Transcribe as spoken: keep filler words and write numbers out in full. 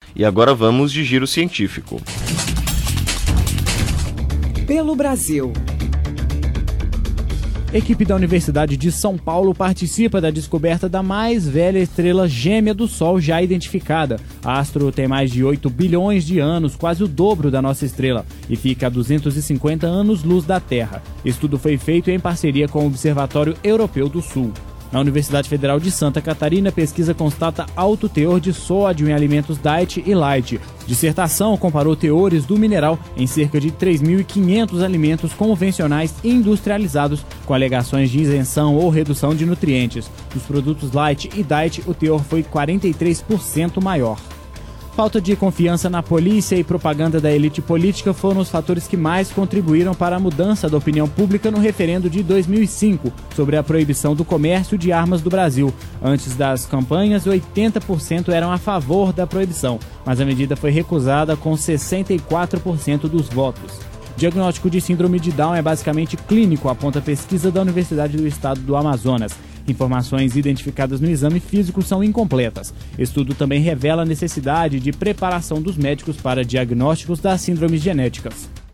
E agora vamos de giro científico. Pelo Brasil. Equipe da Universidade de São Paulo participa da descoberta da mais velha estrela gêmea do Sol já identificada. A astro tem mais de oito bilhões de anos, quase o dobro da nossa estrela, e fica a duzentos e cinquenta anos-luz da Terra. Estudo foi feito em parceria com o Observatório Europeu do Sul. Na Universidade Federal de Santa Catarina, a pesquisa constata alto teor de sódio em alimentos diet e light. Dissertação comparou teores do mineral em cerca de três mil e quinhentos alimentos convencionais e industrializados, com alegações de isenção ou redução de nutrientes. Nos produtos light e diet, o teor foi quarenta e três por cento maior. Falta de confiança na polícia e propaganda da elite política foram os fatores que mais contribuíram para a mudança da opinião pública no referendo de dois mil e cinco sobre a proibição do comércio de armas do Brasil. Antes das campanhas, oitenta por cento eram a favor da proibição, mas a medida foi recusada com sessenta e quatro por cento dos votos. Diagnóstico de síndrome de Down é basicamente clínico, aponta a pesquisa da Universidade do Estado do Amazonas. Informações identificadas no exame físico são incompletas. Estudo também revela a necessidade de preparação dos médicos para diagnósticos das síndromes genéticas.